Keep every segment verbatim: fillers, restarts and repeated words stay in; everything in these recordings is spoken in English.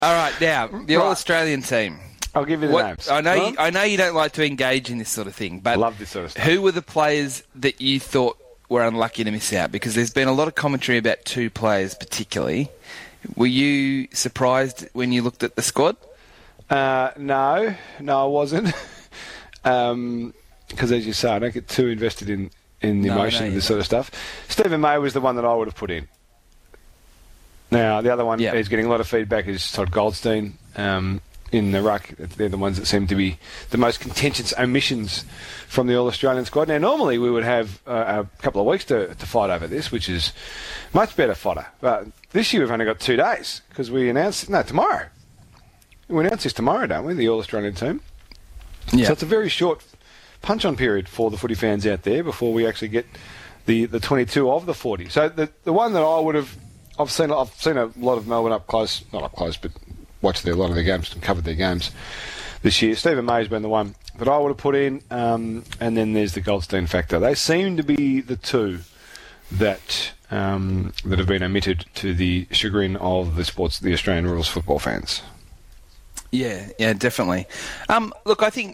All right, now, the Right. All-Australian team. I'll give you the What, names. I know, Huh? you, I know you don't like to engage in this sort of thing, but I love this sort of stuff. who were the players that you thought were unlucky to miss out? Because there's been a lot of commentary about two players particularly. Were you surprised when you looked at the squad? Uh, no, no, I wasn't. um, because as you say, I don't get too invested in, in the No, emotion no, of you this sort of stuff. Stephen May was the one that I would have put in. Now, the other one Yeah. is getting a lot of feedback is Todd Goldstein um, in the ruck. They're the ones that seem to be the most contentious omissions from the All-Australian squad. Now, normally we would have uh, a couple of weeks to, to fight over this, which is much better fodder. But this year we've only got two days because we announced... No, tomorrow. We announce this tomorrow, don't we, the All-Australian team? Yeah. So it's a very short punch-on period for the footy fans out there before we actually get the, the twenty-two of the forty. So the the one that I would have... I've seen I've seen a lot of Melbourne up close, not up close, but watched their, a lot of their games and covered their games this year. Stephen May's been the one that I would have put in, um, and then there's the Goldstein factor. They seem to be the two that um, that have been omitted to the chagrin of the sports, the Australian rules football fans. Yeah, yeah, definitely. Um, look, I think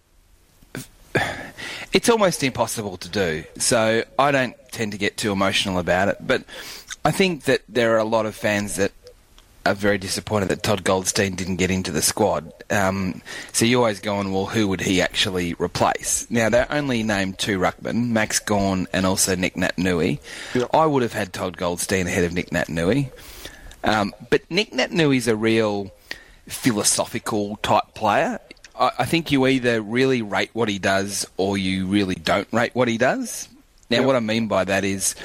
it's almost impossible to do, so I don't tend to get too emotional about it. But I think that there are a lot of fans that are very disappointed that Todd Goldstein didn't get into the squad. Um, so you're always going, well, who would he actually replace? Now, they only named two ruckmen, Max Gawn and also Nick Naitanui. Yep. I would have had Todd Goldstein ahead of Nick Naitanui. Um, but Nick Naitanui a real philosophical type player. I, I think you either really rate what he does or you really don't rate what he does. Now, Yep. what I mean by that is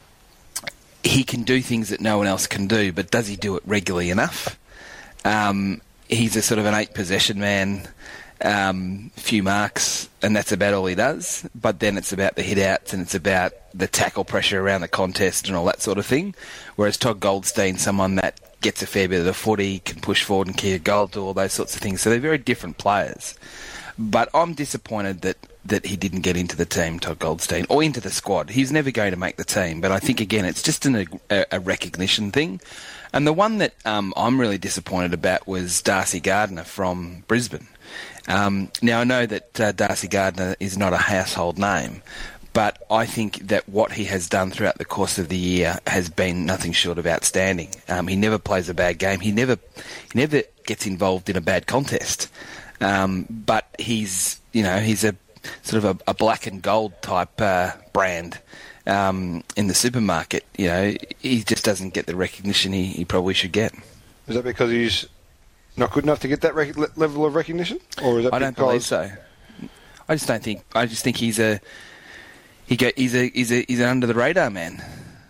he can do things that no one else can do, but does he do it regularly enough? Um, he's a sort of an eight possession man, um, few marks, and that's about all he does. But then it's about the hit outs and it's about the tackle pressure around the contest and all that sort of thing. Whereas Todd Goldstein, someone that gets a fair bit of the footy, can push forward and kick a goal, do all those sorts of things. So they're very different players. But I'm disappointed that, that he didn't get into the team, Todd Goldstein, or into the squad. He's never going to make the team. But I think, again, it's just an, a, a recognition thing. And the one that um, I'm really disappointed about was Darcy Gardner from Brisbane. Um, now, I know that uh, Darcy Gardner is not a household name, but I think that what he has done throughout the course of the year has been nothing short of outstanding. Um, he never plays a bad game. He never, he never gets involved in a bad contest. Um, but he's, you know, he's a sort of a, a black and gold type uh, brand um, in the supermarket. You know, he just doesn't get the recognition he, he probably should get. Is that because he's not good enough to get that rec- le- level of recognition, or is that I don't because believe so. I just don't think. I just think he's a he go, he's a he's a he's an under the radar man.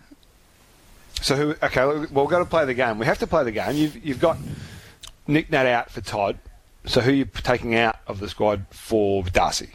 So who? Okay, well we've got to play the game. We have to play the game. You've you've got Nick Nat out for Todd. So who are you taking out of the squad for Darcy?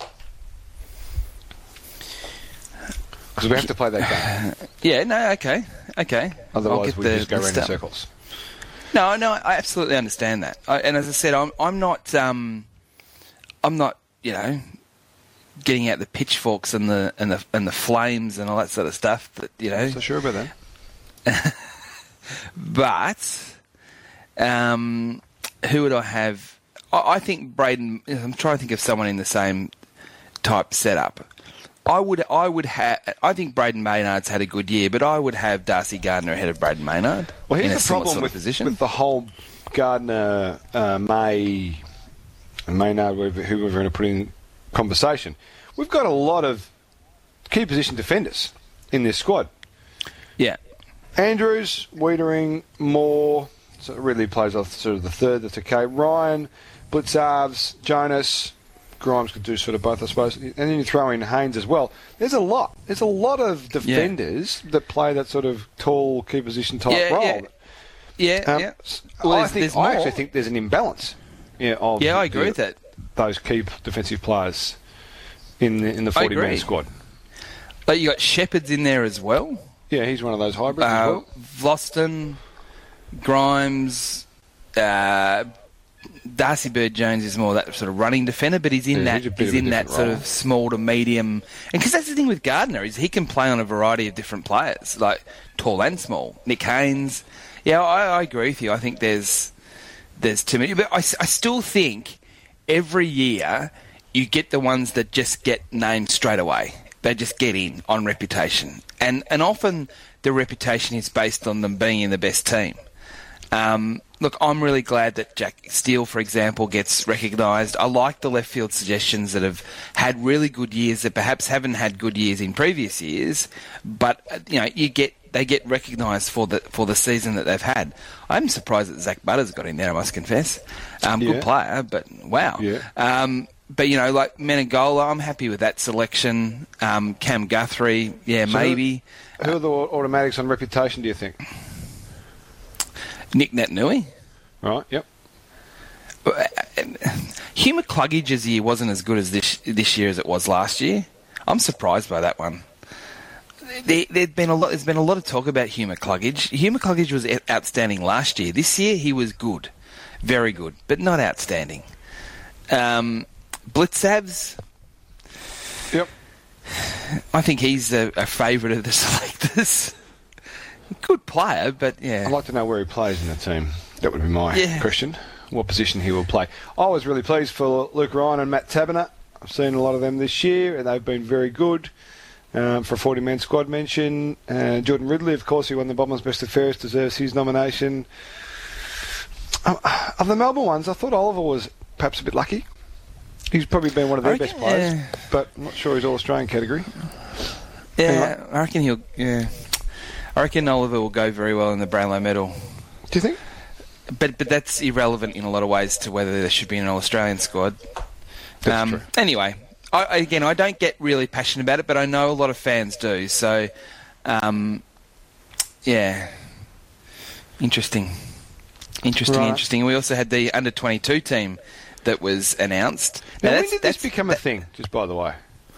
Because we have to play that game. Yeah. No. Okay. Okay. I'll Otherwise, get we the- just go the around in stuff. circles. No, no, I absolutely understand that. I, and as I said, I'm I'm not um, I'm not you know getting out the pitchforks and the and the and the flames and all that sort of stuff. That you know. So sure about that. But um, who would I have? I, I think Braden. I'm trying to think of someone in the same type setup. I would, I would have. I think Braden Maynard's had a good year, but I would have Darcy Gardner ahead of Braden Maynard. Well, in a here's the similar problem sort of with, position. with the whole Gardner, uh, May, and Maynard, whoever who we're going to put in conversation. We've got a lot of key position defenders in this squad. Yeah, Andrews, Wiedering, Moore. So it really plays off sort of the third. That's okay. Ryan, Blitzarves, Jonas. Grimes could do sort of both, I suppose. And then you throw in Haynes as well. There's a lot. There's a lot of defenders yeah. that play that sort of tall key position type yeah, role. Yeah, yeah. Um, yeah. Well, I there's, think there's I more. actually think there's an imbalance. Yeah, of yeah, I agree the, with that. Those key defensive players in the, in the forty-man squad. But you got Shepard's in there as well. Yeah, he's one of those hybrids uh, as well. Vlosten, Grimes, uh, Darcy Bird-Jones is more that sort of running defender, but he's in Yeah, that he's a bit he's of a in that different sort role. of small to medium. And because that's the thing with Gardner is he can play on a variety of different players, like tall and small. Nick Haynes. Yeah, I, I agree with you. I think there's there's too many. But I, I still think every year you get the ones that just get named straight away. They just get in on reputation. And and often the reputation is based on them being in the best team. Um, look, I'm really glad that Jack Steele, for example, gets recognised. I like the left field suggestions that have had really good years that perhaps haven't had good years in previous years, but uh, you know, you get they get recognised for the for the season that they've had. I'm surprised that Zach Butters got in there, I must confess. Um, yeah. Good player, but wow. Yeah. Um, but you know, like Menegola, I'm happy with that selection. Um, Cam Guthrie, yeah, So Maybe. Who, who are the automatics on reputation, do you think? Nick Natanui. Right, yep. Hugh McCluggage's year wasn't as good as this this year as it was last year. I'm surprised by that one. There, there'd been a lot. There's been a lot of talk about Hugh McCluggage. Hugh McCluggage was outstanding last year. This year he was good, very good, but not outstanding. Um, Blitzabs. Yep. I think he's a, a favourite of the selectors. Good player, but yeah. I'd like to know where he plays in the team. That would be my Yeah. question. What position he will play. I was really pleased for Luke Ryan and Matt Taberner. I've seen a lot of them this year, and they've been very good. Um, for a forty-man squad mention, uh, Jordan Ridley, of course, who won the Bombers Best of Fairest, deserves his nomination. Um, of the Melbourne ones, I thought Oliver was perhaps a bit lucky. He's probably been one of their reckon, best players, yeah. but I'm not sure he's All-Australian category. Yeah, Anyway. I reckon he'll. Yeah, I reckon Oliver will go very well in the Brownlow medal. Do you think? But but that's irrelevant in a lot of ways to whether there should be an All-Australian squad. That's um, true. Anyway, I, again, I don't get really passionate about it, but I know a lot of fans do. So, um, yeah, interesting, interesting, Right. interesting. We also had the under twenty-two team that was announced. Now, Now, when that's, did this that's, become a thing, just by the way?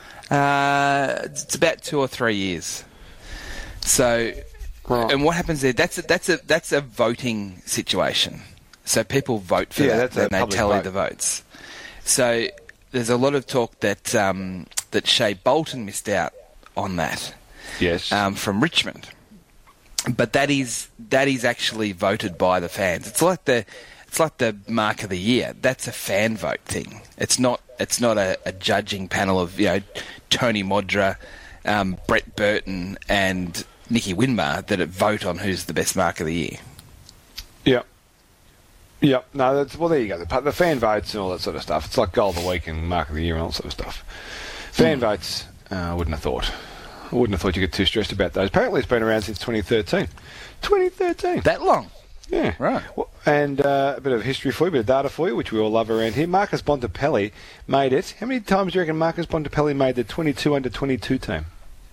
Uh, it's about two or three years. So, Right. and what happens there? That's a, that's a that's a voting situation. So people vote for Yeah, that, that's a and they public tally vote. the votes. So there's a lot of talk that um, that Shea Bolton missed out on that Yes. um, from Richmond, but that is that is actually voted by the fans. It's like the it's like the mark of the year. That's a fan vote thing. It's not it's not a, a judging panel of you know Tony Modra, um, Brett Burton, and Nicky Winmar that vote on who's the best mark of the year. Yep. Yep. No, that's, well, there you go. The, the fan votes and all that sort of stuff. It's like goal of the week and mark of the year and all that sort of stuff. Fan Mm. votes, uh, I wouldn't have thought. I wouldn't have thought you get too stressed about those. Apparently it's been around since twenty thirteen. twenty thirteen. That long? Yeah. Right. Well, and uh, a bit of history for you, a bit of data for you, which we all love around here. Marcus Bontempelli made it. How many times do you reckon Marcus Bontempelli made the twenty-two under twenty-two team?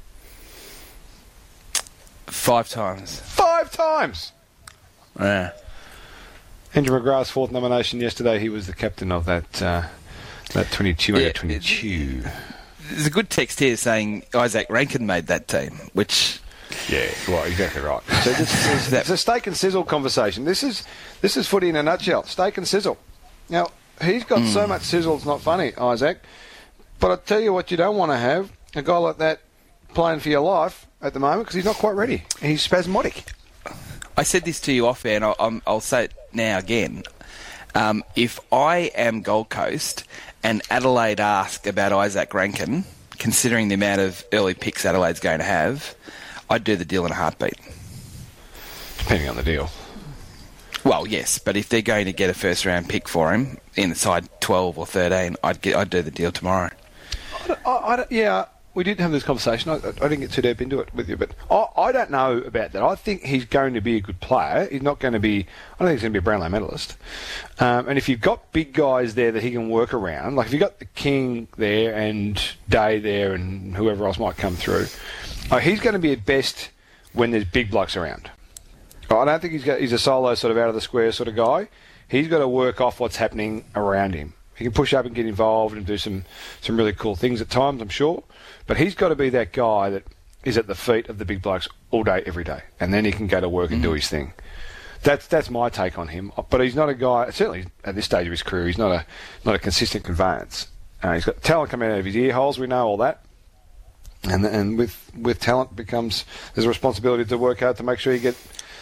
Five times. Five times! Yeah. Andrew McGrath's fourth nomination yesterday. He was the captain of that uh, that twenty-two under Yeah, twenty-two. There's a good text here saying Isaac Rankin made that team, which Yeah, well, exactly right. So this is it's a steak and sizzle conversation. This is this is footy in a nutshell. Steak and sizzle. Now he's got so much sizzle, it's not funny, Isaac. But I tell you what, you don't want to have a guy like that playing for your life at the moment because he's not quite ready. He's spasmodic. I said this to you off air, and I'll, I'm- I'll say it now again. Um, if I am Gold Coast and Adelaide ask about Isaac Rankin, considering the amount of early picks Adelaide's going to have, I'd do the deal in a heartbeat. Depending on the deal. Well, yes, but if they're going to get a first round pick for him inside twelve or thirteen, I'd get, I'd do the deal tomorrow. I, I, I don't- yeah, we did have this conversation. I, I didn't get too deep into it with you, but I, I don't know about that. I think he's going to be a good player. He's not going to be. I don't think he's going to be a Brownlow medalist. Um, and if you've got big guys there that he can work around, like if you've got the King there and Day there and whoever else might come through, uh, he's going to be at best when there's big blokes around. I don't think he's got, he's a solo sort of out of the square sort of guy. He's got to work off what's happening around him. He can push up and get involved and do some, some really cool things at times, I'm sure. But he's got to be that guy that is at the feet of the big blokes all day, every day. And then he can go to work and do his thing. That's that's my take on him. But he's not a guy, certainly at this stage of his career, he's not a not a consistent conveyance. Uh, he's got talent coming out of his ear holes, we know all that. And and with with talent becomes, there's a responsibility to work hard to make sure you get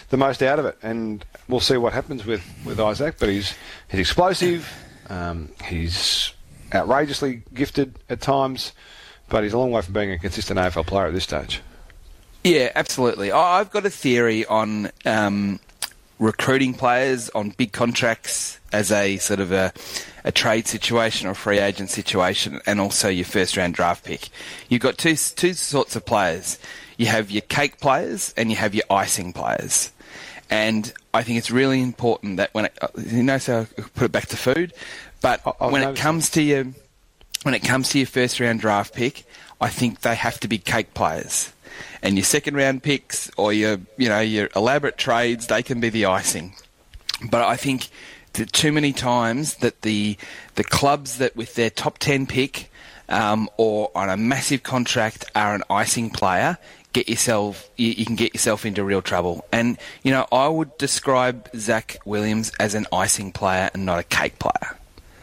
the most out of it. And we'll see what happens with, with Isaac. But he's he's explosive. Um, he's outrageously gifted at times. But he's a long way from being a consistent A F L player at this stage. Yeah, absolutely. I've got a theory on um, recruiting players on big contracts as a sort of a, a trade situation or a free agent situation, and also your first round draft pick. You've got two two sorts of players. You have your cake players and you have your icing players. And I think it's really important that when it, you know, so I put it back to food, but I, when it comes to your when it comes to your first round draft pick, I think they have to be cake players. And your second round picks or your, you know, your elaborate trades, they can be the icing. But I think that too many times that the the clubs that with their top ten pick um, or on a massive contract are an icing player, get yourself you, you can get yourself into real trouble. And you know, I would describe Zach Williams as an icing player and not a cake player.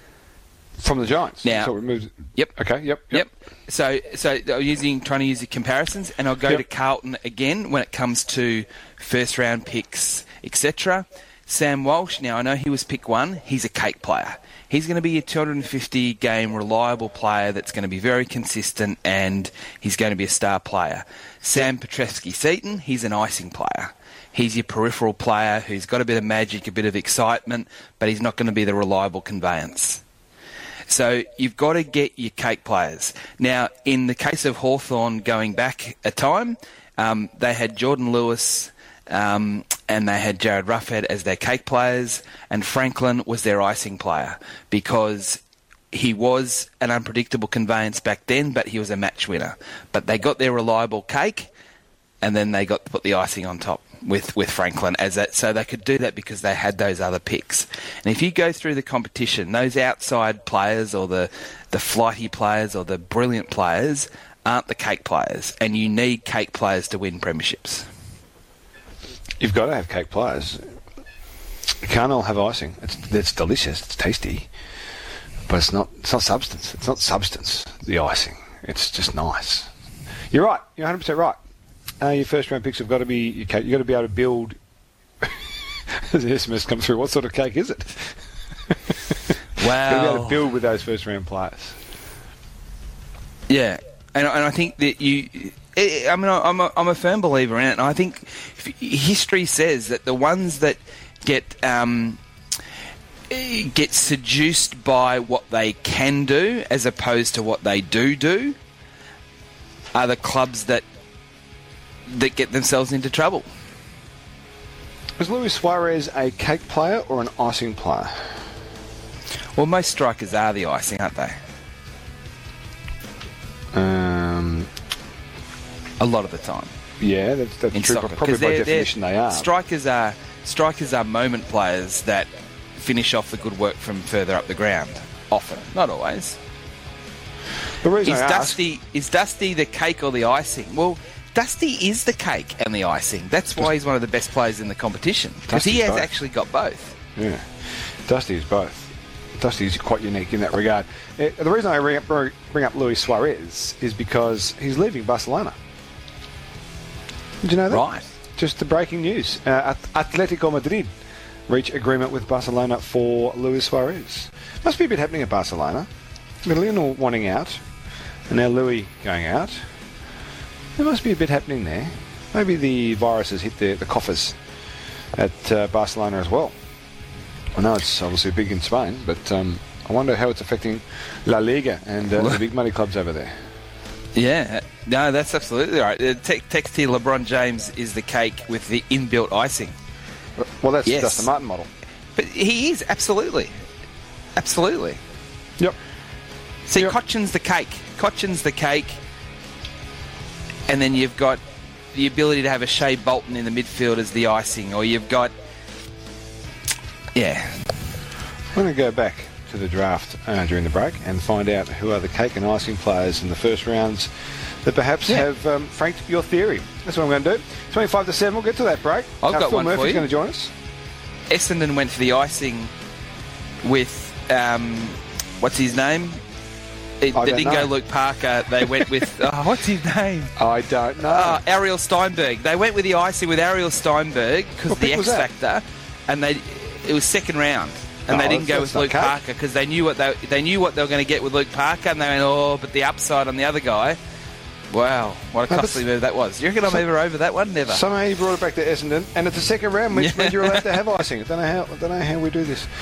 From the Giants. Now, so we moved. Yep. Okay. Yep. Yep. Yep. So, so I'm using trying to use the comparisons, and I'll go Yep. to Carlton again when it comes to first round picks, et cetera. Sam Walsh. Now I know he was pick one. He's a cake player. He's going to be a two hundred fifty game reliable player that's going to be very consistent, and he's going to be a star player. Sam Petreski-Seaton. He's an icing player. He's your peripheral player who's got a bit of magic, a bit of excitement, but he's not going to be the reliable conveyance. So you've got to get your cake players. Now, in the case of Hawthorn going back a time, um, they had Jordan Lewis um, and they had Jared Ruffhead as their cake players, and Franklin was their icing player because he was an unpredictable conveyance back then, but he was a match winner. But they got their reliable cake, and then they got to put the icing on top with, with Franklin as that, so they could do that because they had those other picks. And if you go through the competition, those outside players or the, the flighty players or the brilliant players aren't the cake players, and you need cake players to win premierships. You've got to have cake players. You can't all have icing. It's it's delicious. It's tasty, but it's not it's not substance. It's not substance. The icing. It's just nice. You're right. You're one hundred percent right. Uh, your first round picks have got to be your cake. You've got to be able to build. As the S M S comes through, what sort of cake is it? Wow. You've got to be able to build with those first round players. Yeah, and and I think that you. I mean, I'm a, I'm a firm believer in it, and I think history says that the ones that get um, get seduced by what they can do as opposed to what they do do are the clubs that that get themselves into trouble. Is Luis Suarez a cake player or an icing player? Well, most strikers are the icing, aren't they? Um, a lot of the time. Yeah, that's, that's in true. soccer, But probably by definition they are. Strikers are strikers are moment players that finish off the good work from further up the ground. Often, not always. The reason is I Dusty ask, is Dusty the cake or the icing? Well, Dusty is the cake and the icing. That's why he's one of the best players in the competition, because he has both. actually got both. Yeah, Dusty is both. Dusty is quite unique in that regard. Uh, the reason I bring up, bring up Luis Suarez is because he's leaving Barcelona. Did you know that? Right. Just the breaking news. Uh, Atletico Madrid reach agreement with Barcelona for Luis Suarez. Must be a bit happening at Barcelona. With Lionel wanting out, and now Louis going out. There must be a bit happening there. Maybe the virus has hit the, the coffers at uh, Barcelona as well. I know it's obviously big in Spain, but um, I wonder how it's affecting La Liga and uh, the big money clubs over there. Yeah, no, that's absolutely right. Uh, te- text here, LeBron James is the cake with the inbuilt icing. Well, that's Yes. Dustin Martin model. But he is, absolutely. Absolutely. Yep. See, Yep. Cochin's the cake. Cochin's the cake. And then you've got the ability to have a Shea Bolton in the midfield as the icing, or you've got... Yeah. I'm going to go back to the draft uh, during the break and find out who are the cake and icing players in the first rounds that perhaps Yeah. have um, franked your theory. That's what I'm going to do. twenty-five to seven, we'll get to that break. I've uh, got Phil one for Murphy's you. going to join us. Essendon went for the icing with... Um, what's his name? It, I they don't didn't know. go Luke Parker. They went with oh, what's his name? I don't know. Uh, Ariel Steinberg. They went with the icing with Ariel Steinberg because What of the pick was X that? Factor, and they it was second round, and Oh, they didn't go that's with not Luke cake. Parker because they knew what they they knew what they were going to get with Luke Parker, and they went oh, but the upside on the other guy. Wow, what a No, costly but- move that was. You reckon I'm So- ever over that one? Never. Somehow he brought it back to Essendon, and it's a second round, which Yeah. means you're allowed to have icing. I don't know how. I don't know how we do this.